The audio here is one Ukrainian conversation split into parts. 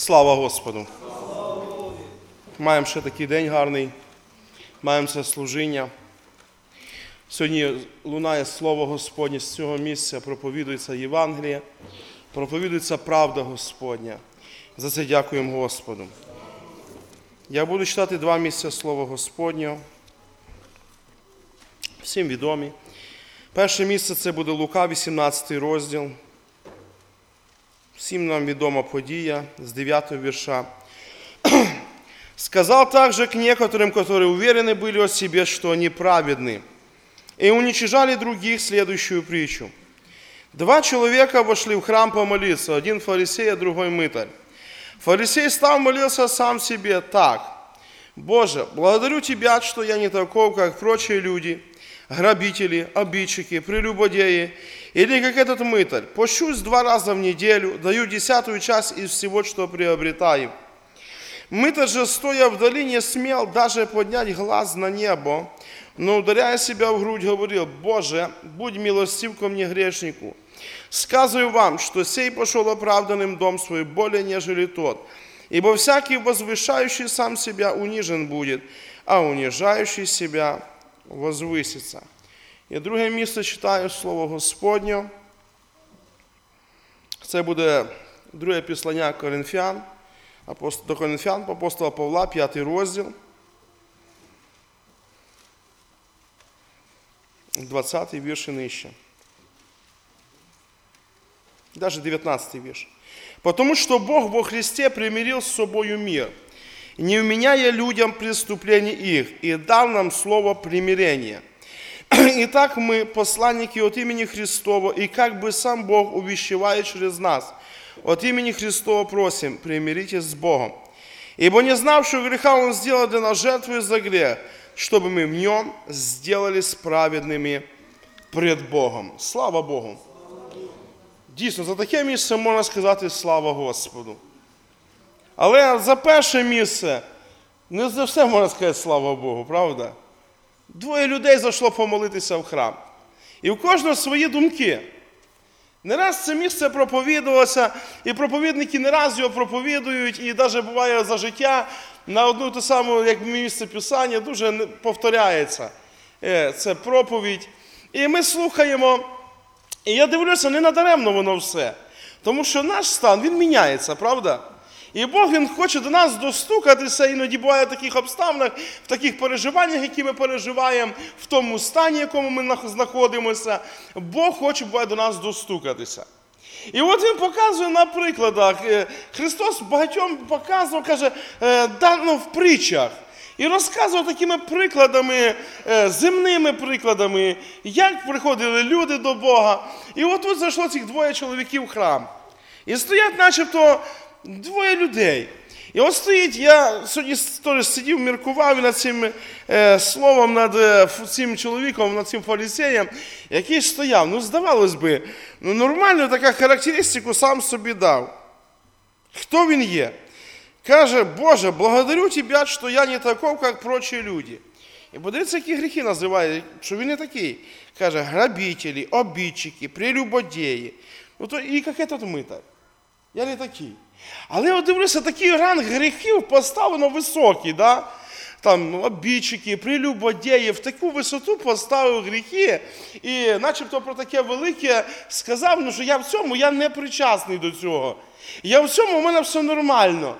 Слава Господу! Маємо ще такий день гарний, маємо це служіння. Сьогодні лунає Слово Господнє з цього місця, проповідується Євангеліє, проповідується правда Господня. За це дякуємо Господу. Я буду читати два місця Слова Господнього, всім відомі. Перше місце це буде Лука, 18 розділ. Всім нам відома подія з 9 вірша. «Сказал также к некоторым, которые уверены были о себе, что они праведны, и уничижали других следующую притчу. Два человека вошли в храм помолиться, один фарисей, а другой мытарь. Фарисей стал молился сам себе так: «Боже, благодарю Тебя, что я не таков, как прочие люди, грабители, обидчики, прелюбодеи, или как этот мытарь. Пощусь 2 раза в неделю, даю 10-ую часть из всего, что приобретаю». Мытарь же, стоя вдали, не смел даже поднять глаз на небо, но, ударяя себя в грудь, говорил: «Боже, будь милостив ко мне, грешнику. Сказываю вам, что сей пошел оправданным в дом свой более, нежели тот. Ибо всякий возвышающий сам себя унижен будет, а унижающий себя возвысится». І друге місце читаю Слово Господнє. Це буде друге післання Коринфян, до Коринфян, апостола Павла, 5 розділ, 20 вірш і нижче. Даже 19 вірш. «Потому что Бог во Христе примирил с собою мир, не вменяя людям преступлений их, и дал нам слово примирения. Итак, мы, посланники от имени Христова, и как бы сам Бог увещевает через нас, от имени Христова просим, примиритесь с Богом. Ибо не знавшего греха Он сделал для нас жертву за грех, чтобы мы в Нем сделались праведными пред Богом». Слава Богу! Дійсно, за таке місце можна сказати слава Господу. Але за перше місце не за все можна сказати слава Богу, правда? 2 людей зайшло помолитися в храм. І у кожного свої думки. Не раз це місце проповідувалося, і проповідники не раз його проповідують, і навіть буває за життя на одну ту саму, як місце Писання, дуже повторяється. Це проповідь. І ми слухаємо, і я дивлюся, не надаремно воно все. Тому що наш стан, він міняється, правда? І Бог, Він хоче до нас достукатися, іноді буває в таких обставинах, в таких переживаннях, які ми переживаємо, в тому стані, в якому ми знаходимося. Бог хоче, буває, до нас достукатися. І от Він показує на прикладах. Христос багатьом показував, каже, в притчах. І розказував такими прикладами, земними прикладами, як приходили люди до Бога. І от тут зайшло цих 2 чоловіків в храм. І стоять начебто 2 людей. І от стоїть, я сьогодні теж сидів, міркував над цим словом, над цим чоловіком, над цим фарисеєм, який стояв. Здавалось би, нормально така характеристику сам собі дав. Хто він є? Каже: «Боже, благодарю Тебя, що я не таков, як прочі люди». І подивіться, які гріхи називає, що він не такий. Каже: грабителі, обидчики, прелюбодеї. І як этот митар. Я не такий. Але от дивлюся, такий ранг гріхів поставлено високий, да? Там обидчики, прелюбодеї, в таку висоту поставив гріхи, і начебто про таке велике сказав, що я в цьому, я не причасний до цього. Я в цьому, у мене все нормально.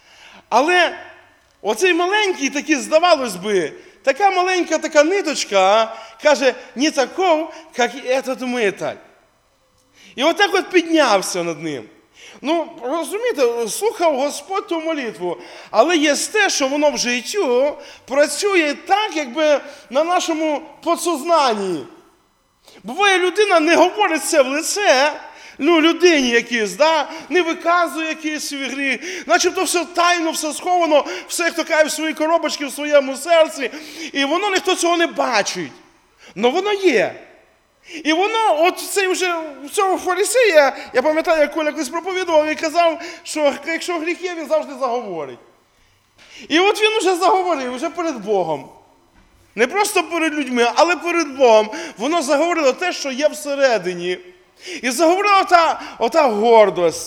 Але оцей маленький такий, здавалось би, така маленька така ниточка, каже: не таков, як і этот митар. І отак от піднявся над ним. Розумієте, слухав Господь ту молитву, але є те, що воно в життю працює так, якби на нашому підсознанні. Буває, людина не говорить це в лице, людині якійсь, да? Не виказує якийсь свій гріх, начебто все тайно, все сховано, все, як то каже, в своїй коробочці, в своєму серці, і воно ніхто цього не бачить. Но воно є. І воно, от цей вже, цього фарисея, я пам'ятаю, як Коля колись проповідував, і казав, що якщо гріх є, він завжди заговорить. І от він вже заговорив, вже перед Богом. Не просто перед людьми, але перед Богом. Воно заговорило те, що є всередині. І заговорила ота гордость.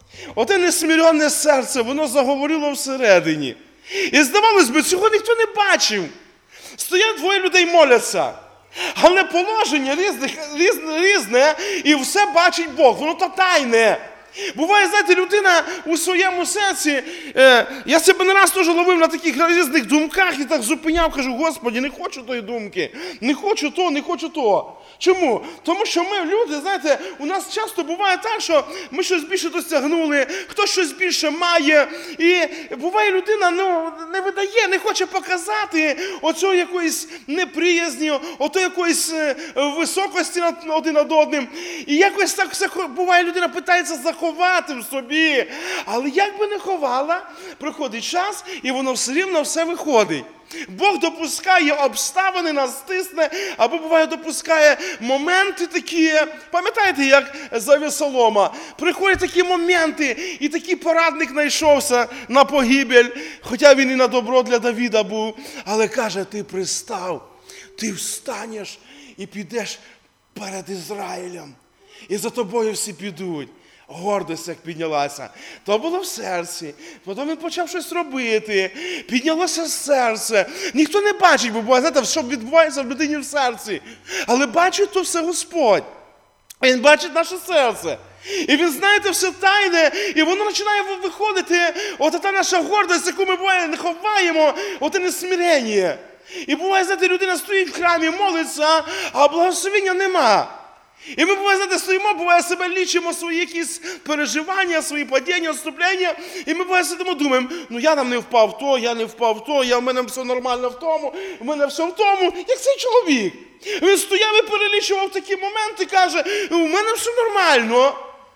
Оте несмиренне серце, воно заговорило всередині. І здавалось би, цього ніхто не бачив. Стоять двоє людей, моляться. Але положення різне, і все бачить Бог. Воно то тайне. Буває, знаєте, людина у своєму серці, я себе не раз теж ловив на таких різних думках і так зупиняв, кажу, Господи, не хочу тої думки, не хочу то, не хочу то. Чому? Тому що ми, люди, знаєте, у нас часто буває так, що ми щось більше досягнули, хтось щось більше має, і буває людина, не видає, не хоче показати оцього якоїсь неприязні, ото якоїсь високості один над одним. І якось так все, буває, людина питається заховати в собі. Але як би не ховала, проходить час, і воно все рівно все виходить. Бог допускає обставини, нас стисне, або буває допускає моменти такі, пам'ятаєте, як за Авесолома? Приходять такі моменти, і такий порадник знайшовся на погибель, хоча він і на добро для Давида був, але каже, ти пристав, ти встанеш і підеш перед Ізраїлем, і за тобою всі підуть. Гордость як піднялася. То було в серці. Потім він почав щось робити. Піднялося серце. Ніхто не бачить, бо знаєте, що відбувається в людині в серці. Але бачить то все Господь. Він бачить наше серце. І він, знаєте, все тайне, і воно починає виходити. От та наша гордость, яку ми буває не ховаємо, оте несмирення. І буває, знаєте, людина стоїть в храмі, молиться, а благословення нема. І ми, буває, знаєте, стоїмо, буває, себе лічимо свої якісь переживання, свої падіння, отступлення, і ми, буває, сидимо, думаємо, я там не впав в то, я не впав в то, в мене все нормально в тому, в мене все в тому, як цей чоловік. Він стояв і перелічував такі моменти, каже, у мене все нормально.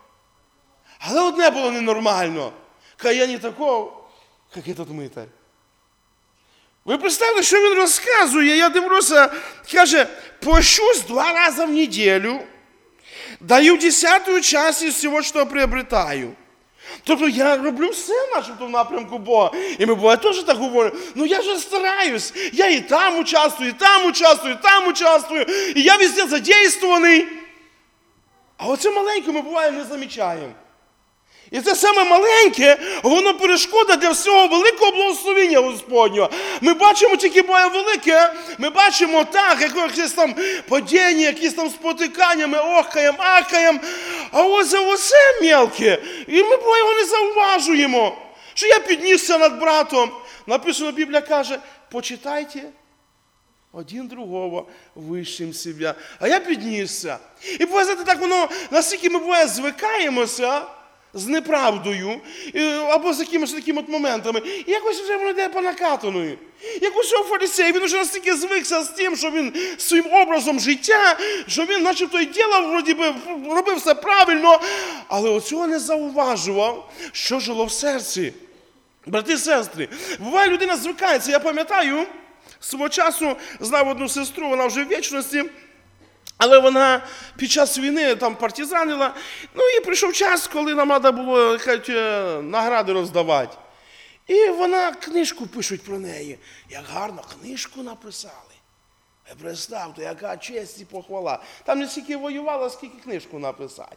Але одне було ненормально. Каже, я не такого, як этот митар. Ви представте, що він розказує, я дивлюся, каже, пощусь 2 рази в неділю, даю 10-ю часть із всього, що приобретаю. Тобто я роблю все начебто в напрямку Бога. І ми буває теж так говоримо, я ж стараюсь, я і там участвую, і там участвую, і там участвую, і я везде задействований. А оце маленьке ми буває не замічаємо. І це саме маленьке, воно перешкода для всього великого благословення Господнього. Ми бачимо тільки буває велике, ми бачимо так, якесь там падіння, якісь там спотикання, ми охаємо, ахаємо. А оце мелке. І ми буває його не зауважуємо. Що я піднісся над братом. Написано, Біблія каже, почитайте один другого вищим себе. А я піднісся. І буває, знаєте, так воно, наскільки ми буває звикаємося, з неправдою, або з якимось такими моментами. І якось вже воно йде по накатаної. Якось фарисей, він вже настільки звикся з тим, що він своїм образом життя, що він начебто і ділав, вроді би, робив все правильно, але оцього не зауважував, що жило в серці. Брати і сестри, буває, людина звикається. Я пам'ятаю, свого часу знав одну сестру, вона вже в вічності, але вона під час війни там партизанила, і прийшов час, коли нам треба було награди роздавати. І вона, книжку пишуть про неї. Як гарно, книжку написали. Ви представте, яка честь і похвала. Там не стільки воювала, скільки книжку написати.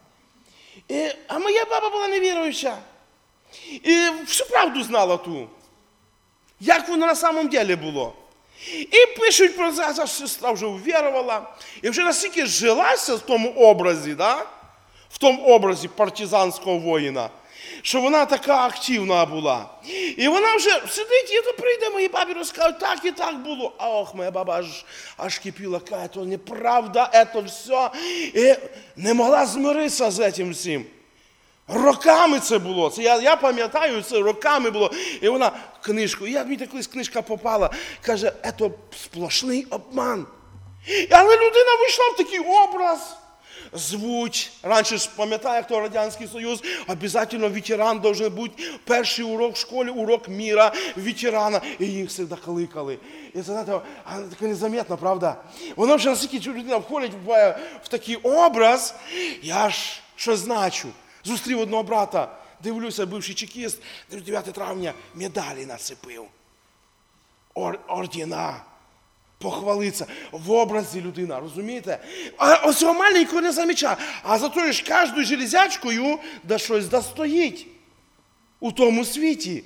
А моя баба була невіруюча. І всю правду знала ту. Як воно на самом деле було. І пишуть про це, ця сестра вже увірувала, і вже настільки жилася в тому образі, в тому образі партизанського воїна, що вона така активна була. І вона вже сидить, і то прийде моїй бабі, розкаже, так і так було. А ох, моя баба аж кипіла, каже, то неправда, це все. І не могла змиритися з цим всім. Роками це було. Це я пам'ятаю, це роками було. І вона книжку, і мені колись книжка попала, каже, це сплошний обман. Але людина вийшла в такий образ. Звуть. Раніше ж, пам'ятаю, як то Радянський Союз, обов'язково ветеран должен бути. Перший урок в школі, урок міра, ветерана. І їх завжди кликали. І це, знаєте, таке незаметно, правда? Воно вже настільки людина входить в такий образ, я ж що значу. Зустрів одного брата, дивлюся, бивший чекіст, 9 травня медалі нацепив. Ордена. Похвалиться. В образі людина, розумієте? А ось цього маленького не замічає. А зато ж кожною железячкою да щось достоїть. у тому світі.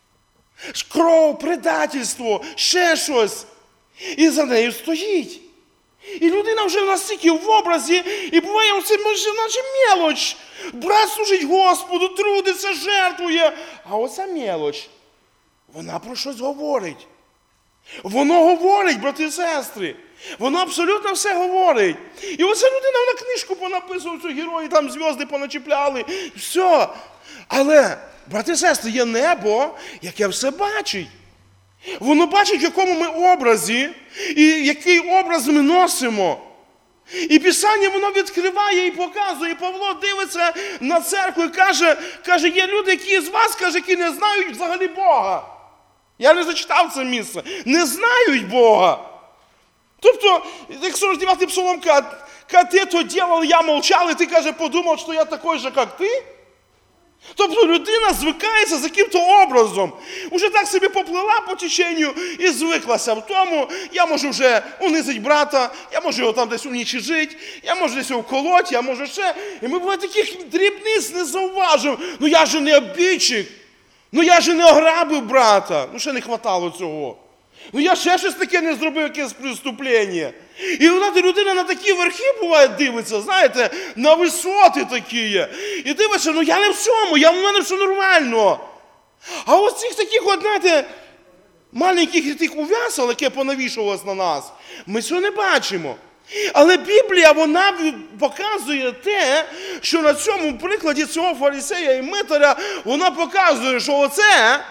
Кров, предательство, ще щось. І за нею стоїть. І людина вже настільки в образі, і буває, оце наче мелоч. Брат служить Господу, трудиться, жертвує. А оця мелоч, вона про щось говорить. Воно говорить, брати і сестри. Воно абсолютно все говорить. І оця людина, вона книжку понаписувала, цю герої, там зв'язки поначіпляли. Все. Але, брати і сестри, є небо, яке все бачить. Воно бачить, в якому ми образі, і який образ ми носимо. І Писання воно відкриває і показує. Павло дивиться на церкву і каже, є люди, які з вас, каже, які не знають взагалі Бога. Я не зачитав це місце. Не знають Бога. Тобто, як 49-й псалом каже, ти то делал, я молчал, і ти, каже, подумав, що я такий же, як ти? Тобто людина звикається з яким-то образом. Уже так собі поплила по теченню і звиклася в тому. Я можу вже унизити брата, я можу його там десь унічижити, я можу десь його вколоть, я можу ще. І ми буває таких дрібниць не зауважимо. Ну я же не обідчик. Ну я же не ограбив брата. Ну ще не хватало цього. Ну я ще щось таке не зробив, якесь преступлення. І людина на такі верхи буває дивиться, знаєте, на висоти такі є. І дивиться, ну я не в цьому, в мене все нормально. А ось цих таких, знаєте, маленьких тих ув'ясал, яке понавішувалось на нас, ми цього не бачимо. Але Біблія, вона показує те, що на цьому прикладі цього фарисея і митаря, вона показує, що оце,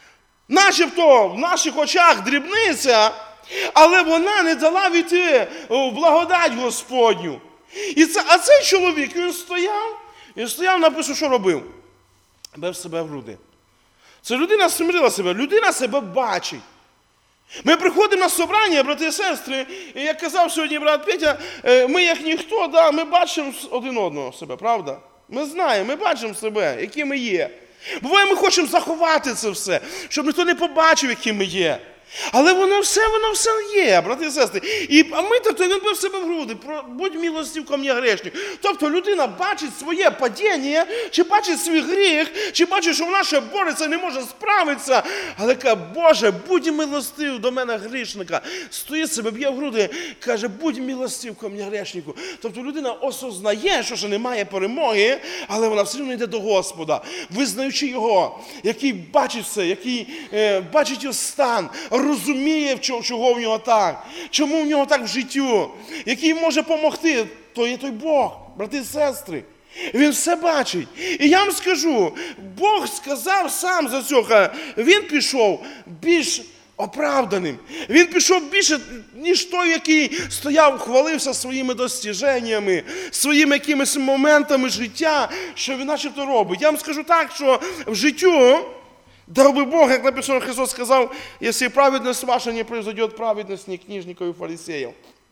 начебто в наших очах дрібниця, але вона не дала війти в благодать Господню. А цей чоловік, він стояв, написано, що робив? Бив себе в груди. Це людина смирила себе, людина себе бачить. Ми приходимо на собрання, брати і сестри, і як казав сьогодні брат Петя, ми як ніхто, да, ми бачимо один одного себе, правда? Ми знаємо, ми бачимо себе, які ми є. Буває, ми хочемо заховати це все, щоб ніхто не побачив, які ми є. Але воно все є, брати і сестри. А ми, тобто, він бив себе в груди, будь милостив ко мені грешник. Тобто людина бачить своє падіння, чи бачить свій гріх, чи бачить, що вона ще бореться, не може справитися. Але каже, Боже, будь милостив до мене грішника. Стоїть себе, б'є в груди, каже, будь милостив ко мені грешнику. Тобто людина осознає, що ще немає перемоги, але вона все одно йде до Господа, визнаючи його, який бачить все, який бачить його стан, розуміє, чого в нього так, чому в нього так в життю, який може допомогти, то є той Бог, брати і сестри. Він все бачить. І я вам скажу, Бог сказав сам за цього, він пішов більш оправданим. Він пішов більше, ніж той, який стояв, хвалився своїми достиженнями, своїми якимись моментами життя, що він начебто робить. Я вам скажу так, що в життю, дав би Бог, як написано, Христос сказав, якщо праведність ваша не произойдет, праведність не книжников и фарисеев.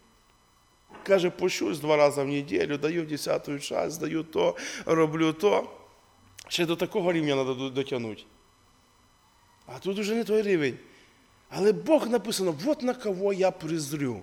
Каже, пощусь 2 рази в неділю, даю 10-ту часть, даю то, роблю то. Ще до такого рівня треба дотягнути. А тут уже не той рівень. Але Бог написано, вот на кого я презрю.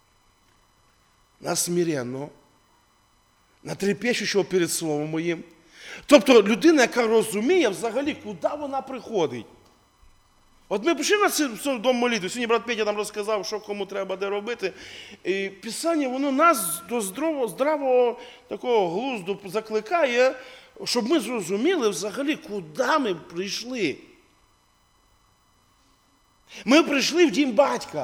На смиренного, на трепещущого перед словом моїм. Тобто людина, яка розуміє взагалі, куди вона приходить. От ми прийшли на цей дом молитви, сьогодні брат Петя нам розказав, що кому треба де робити. І Писання, воно нас до здравого такого глузду закликає, щоб ми зрозуміли взагалі, куди ми прийшли. Ми прийшли в дім батька.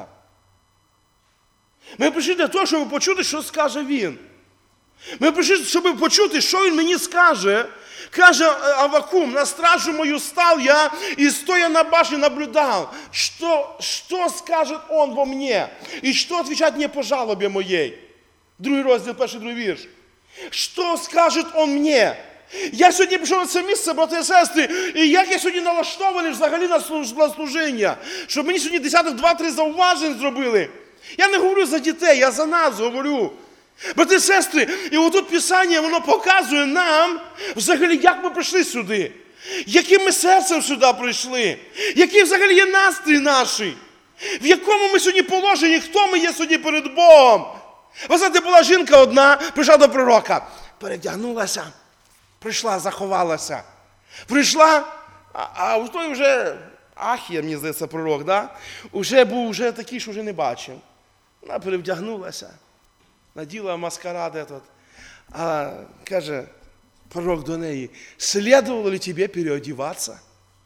Ми прийшли для того, щоб почути, що скаже він. Ми прийшли, щоб почути, що він мені скаже. Каже Аввакум, на стражу мою стал я, и стоя на башне наблюдал, что скажет он во мне, и что отвечать мне по жалобе моей. 2 розділ, 1-2 вірш. Що скаже он мені? Я сьогодні прийшов на це місце, брати і сестри, і як я сьогодні налаштований взагалі на служіння, щоб мені сьогодні десяток 2-3 зауважень зробили. Я не говорю за дітей, я за нас говорю. Брати і сестри, і отут Писання, воно показує нам, взагалі, як ми прийшли сюди. Яким ми серцем сюди прийшли. Який взагалі є настрій наш. В якому ми сьогодні положенні, хто ми є сьогодні перед Богом. Ви знаєте, була жінка одна, прийшла до пророка. Передягнулася, прийшла, заховалася. Прийшла, А той вже, Ахія, мені здається, пророк, да? Уже був такий, що вже не бачив. Вона перевдягнулася, наділа маскарад этот. А каже пророк до неї, следовало ли тебе переодеваться?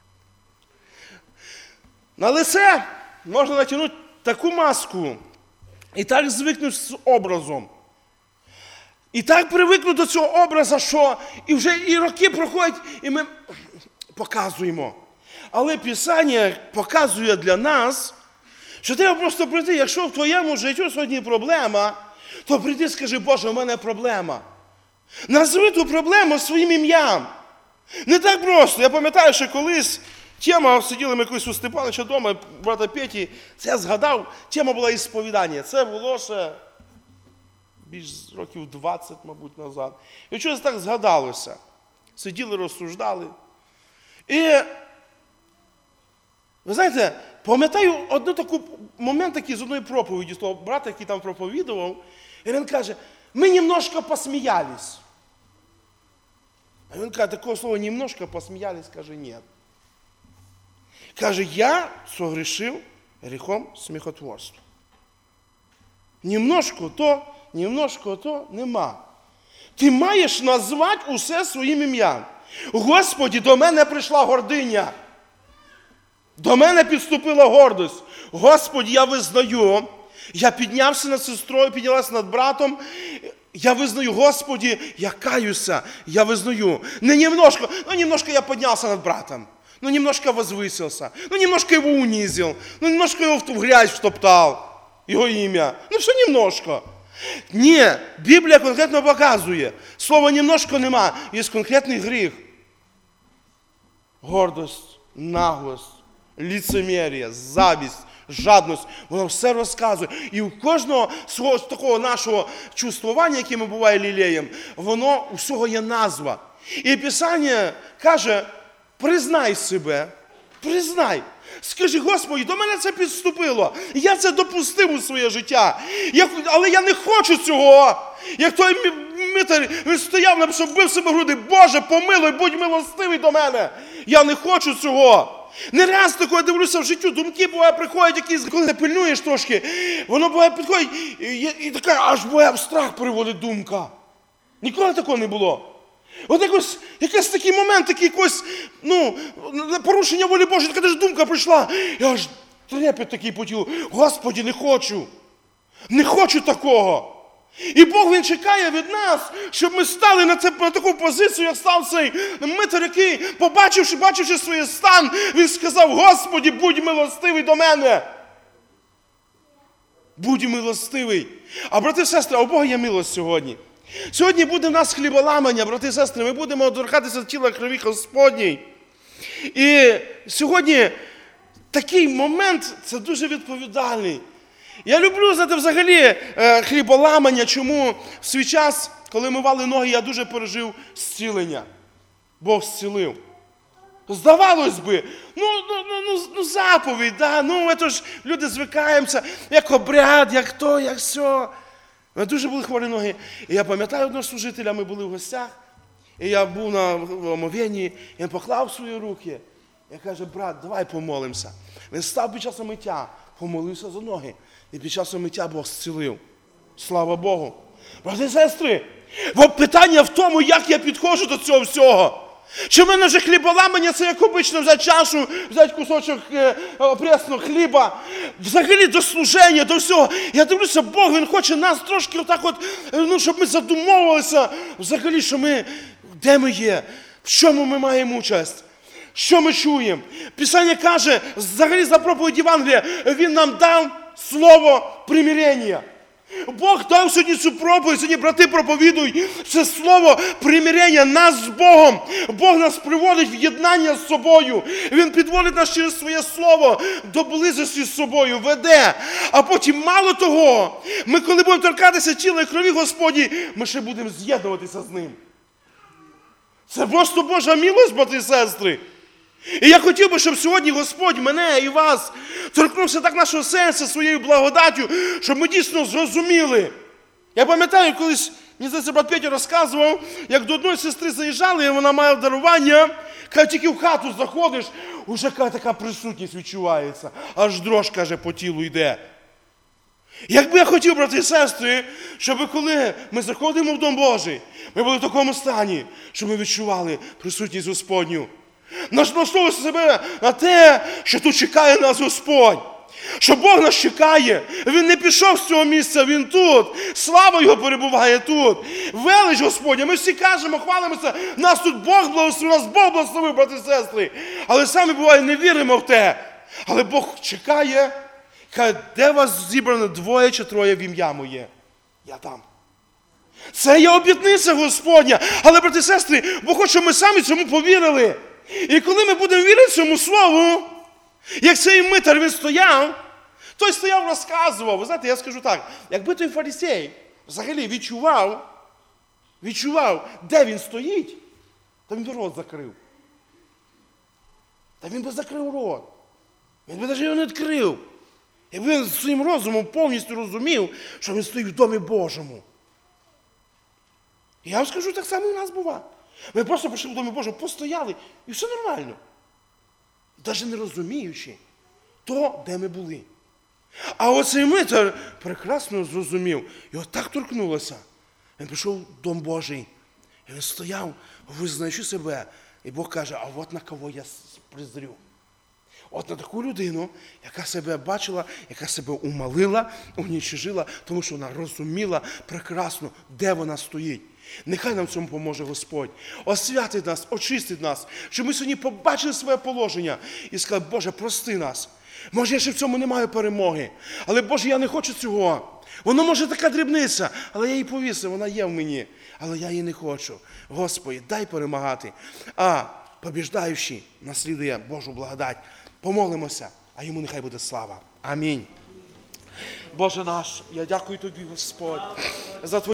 На лице можна натягнути таку маску і так звикнути з образом. І так привикнути до цього образу, що і вже і роки проходять, і ми показуємо. Але Писання показує для нас, що треба просто прийти, якщо в твоєму житті сьогодні проблема, то прийди і скажи, Боже, у мене проблема. Назви ту проблему своїм ім'ям. Не так просто. Я пам'ятаю, що колись тема, сиділи ми колись у Степановича вдома, брата Петі, це я згадав, тема була ісповідання. Це було ще більш років 20, мабуть, назад. І щось так згадалося. Сиділи, розсуждали. І, ви знаєте, пам'ятаю один такий момент такий з одної проповіді, того брата, який там проповідував, і він каже, ми немножко посміялись. А він каже, такого слова немножко посміялись, каже, ні. Каже, я согрішив гріхом сміхотворства. Немножко то нема. Ти маєш назвати усе своїм ім'ям. Господі, до мене прийшла гординя. До мене підступила гордость. Господі, я визнаю, я піднявся над сестрою, піднялася над братом. Я визнаю, Господі, я каюся, я визнаю. Не немножко, немножко я поднялся над братом. Немножко возвысился. Немножко его унизил. Немножко его в грязь втоптал. Его ім'я. Все немножко. Ні, Біблія конкретно показує. Слова немножко нема. Є конкретний гріх. Гордость, наглость, лицемір'я, завість, жадність. Воно все розказує. І у кожного свого такого нашого чувствування, яке ми буває лілеєм, воно у всього є назва. І Писання каже, признай себе, признай. Скажи, Господи, до мене це підступило. Я це допустив у своє життя. Але я не хочу цього. Як той митар, він стояв, написав, бив себе в груди. Боже, помилуй, будь милостивий до мене. Я не хочу цього. Не раз такого дивлюся в життю, думки буває приходять якісь, коли ти пильнуєш трошки, воно буває підходить, і така аж буває в страх переводить думка. Ніколи такого не було. От якийсь такий момент, якийсь, порушення волі Божої, така ж думка прийшла, і аж трепет такий по тілу. Господи, не хочу. Не хочу такого. І Бог, Він чекає від нас, щоб ми стали на таку позицію, як став цей митар, який, бачивши свій стан, він сказав, Господи, будь милостивий до мене. Будь милостивий. А брати і сестри, у Бога є милость сьогодні. Сьогодні буде в нас хліболамання, брати і сестри, ми будемо доторкатися тіла крові Господній. І сьогодні такий момент, це дуже відповідальний. Я люблю, знаєте, взагалі хліболамання, чому в свій час, коли мивали ноги, я дуже пережив зцілення. Бог зцілив. Здавалось би, заповідь, да, це ж люди звикаємося, як обряд, як то, як сьо. У мене дуже були хворі ноги. І я пам'ятаю одного служителя, ми були в гостях, і я був на омовенні, і він поклав свої руки. Я кажу, брат, давай помолимося. Він став під час миття, помолився за ноги. І під час миття Бог зцілив. Слава Богу. Брати і сестри, питання в тому, як я підходжу до цього всього. Чи в мене вже хліболамання, це як обично взяти чашу, взяти кусочок пресного хліба, взагалі до служення, до всього. Я дивлюся, Бог, Він хоче нас трошки отак щоб ми задумовувалися, взагалі, що ми, де ми є, в чому ми маємо участь, що ми чуємо. Писання каже, взагалі за проповідь Євангелія, Він нам дав слово примирення. Бог дав сьогодні цю проповідь, сьогодні брати проповідують, це слово примирення нас з Богом. Бог нас приводить в єднання з собою. Він підводить нас через своє слово до близості з собою, веде. А потім, мало того, ми коли будемо торкатися тіла і крові Господні, ми ще будемо з'єднуватися з Ним. Це просто Божа милость, брати і сестри. І я хотів би, щоб сьогодні Господь мене і вас торкнувся так нашого серця своєю благодаттю, щоб ми дійсно зрозуміли. Я пам'ятаю, колись, мені здається, брат Петя розказував, як до одної сестри заїжджали, і вона має дарування, Каже, тільки в хату заходиш, уже така присутність відчувається. Аж дрож, каже, по тілу йде. Якби я хотів, брати і сестри, щоб коли ми заходимо в Дом Божий, ми були в такому стані, що ми відчували присутність Господню. Налаштовуємо себе на те, що тут чекає нас Господь. Що Бог нас чекає. Він не пішов з цього місця, Він тут. Слава Його перебуває тут. Велич Господня. Ми всі кажемо, хвалимося, нас тут Бог благословив, нас Бог благословив, брати і сестри. Але самі, буває, не віримо в те. Але Бог чекає, каже, де вас зібрано 2 чи 3 в ім'я моє? Я там. Це є обітниця Господня. Але, брати і сестри, Бог хоче, щоб ми самі цьому повірили. І коли ми будемо вірити цьому слову, як цей митар, він стояв, той стояв, розказував. Ви знаєте, я скажу так, якби той фарисей взагалі відчував, де він стоїть, то він би рот закрив. Та він би закрив рот. Він би навіть його не відкрив. Якби він своїм розумом повністю розумів, що він стоїть в Домі Божому. І я вам скажу, так само і у нас буває. Ми просто прийшли в Домі Божому, постояли, і все нормально. Навіть не розуміючи то, де ми були. А оцей митар прекрасно зрозумів. Його так торкнулося. Він пішов в Дом Божий. І він стояв, визнаючи себе. І Бог каже, а от на кого я презрю. От на таку людину, яка себе бачила, яка себе умалила, унічижила, тому що вона розуміла прекрасно, де вона стоїть. Нехай нам в цьому поможе Господь. Освятить нас, очистить нас, щоб ми сьогодні побачили своє положення і сказали, Боже, прости нас. Може, я ще в цьому не маю перемоги, але, Боже, я не хочу цього. Воно може така дрібниця, але я її повісив, вона є в мені, але я її не хочу. Господи, дай перемагати. А побіждаючи, наслідує Божу благодать. Помолимося, а йому нехай буде слава. Амінь. Боже наш, я дякую Тобі, Господь, за Твою